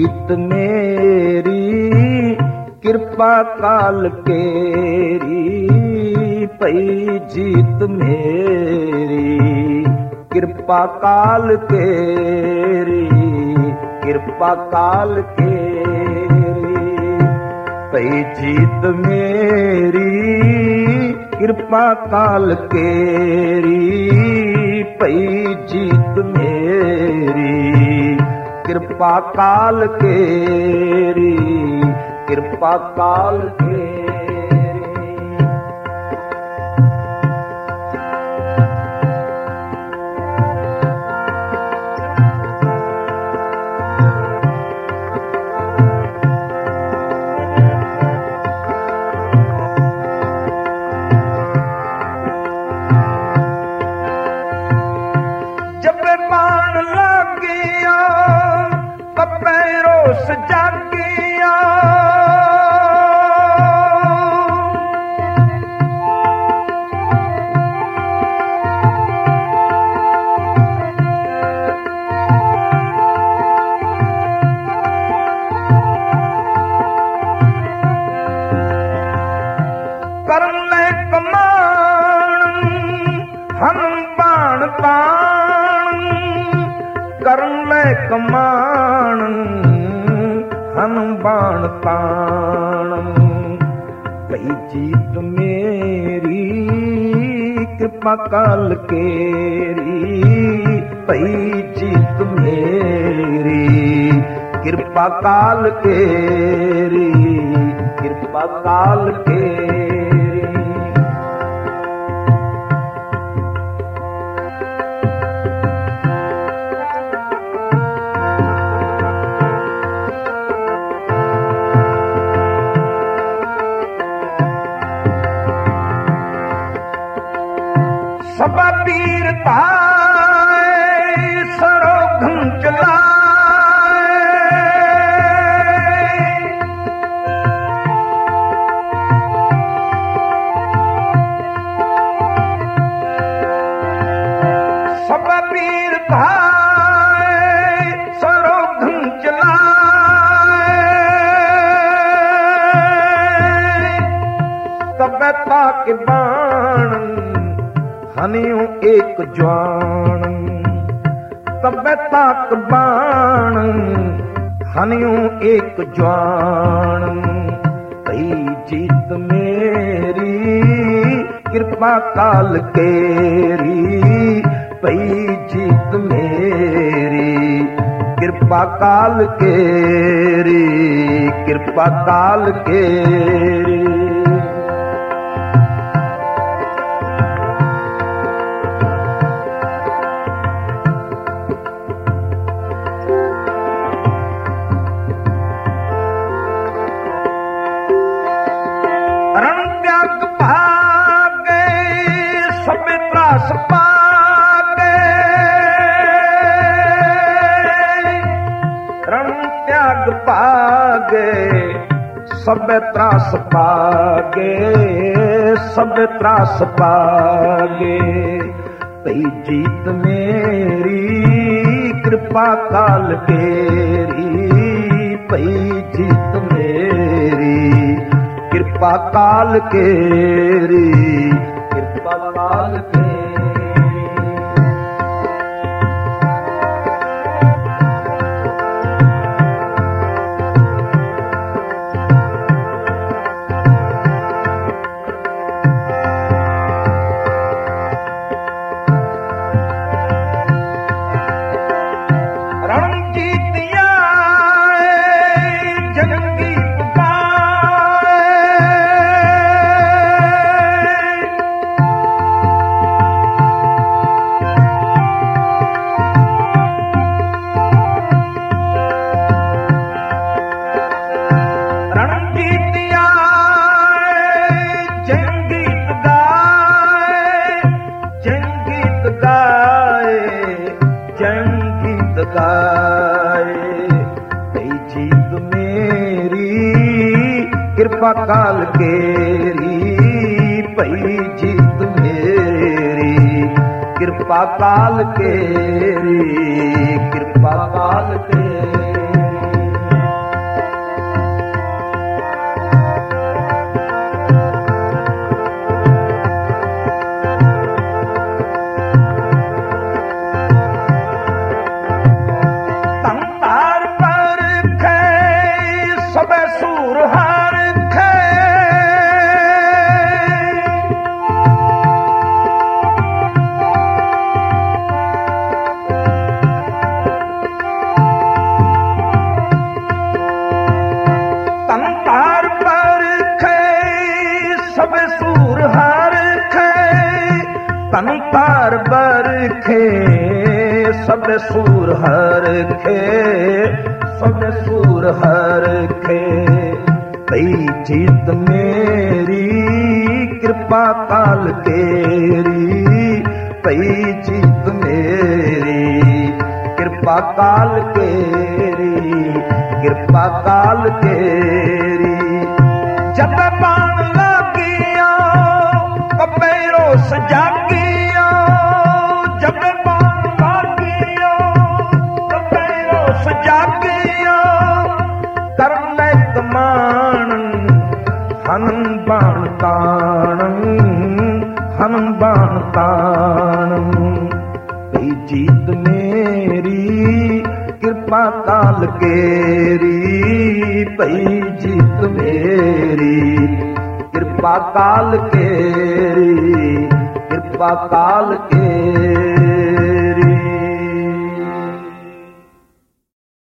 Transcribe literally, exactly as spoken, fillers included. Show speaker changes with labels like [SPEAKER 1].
[SPEAKER 1] जीत मेरी कृपा काल केरी पई जीत मेरी कृपा काल केरी कृपा काल केरी पई जीत मेरी कृपा काल केरी पई जीत मेरी कृपा काल केरी कृपा काल केरी जब बाण लागिया कपैरोस जागिया करन ले कमान हम बाण ताण करन ले कमान हम बाण ताण पई जीत मेरी कृपा काल केरी पई जीत मेरी कृपा काल केरी कृपा काल केरी सब पीर ताए सरोघन चलाए सब पीर ताए सरोघन चलाए तब ताक बाण हनियों एक ज्वाण तब ताक बाण हनियों एक ज्वाण पई जीत मेरी कृपा काल केरी पई जीत मेरी कृपा काल केरी कृपा काल केरी रण त्याग भागे सब त्रास पागे रण त्याग पागे सब त्रास पागे सब त्रास पागे पई जीत मेरी कृपा काल केरी पई जीत मेरी कृपा काल केरी कृपा काल केरी रणजीतिया जंगी कृपा काल केरी पई जीत मेरी कृपा काल केरी कृपा काल केरी खे सब सूर हर खे सब सूर हर खे पई जीत मेरी कृपा काल केरी पई जीत मेरी कृपा काल केरी कृपा काल केरी जब बाण लागिया कपेरो सजागिया जब बाण लागिया कपेरो सजागिया कर ले कमान हनन बाण ताणन हनन बाण ताणन पई जीत मेरी कृपा काल केरी पई जीत मेरी कृपा काल केरी कृपा काल केरी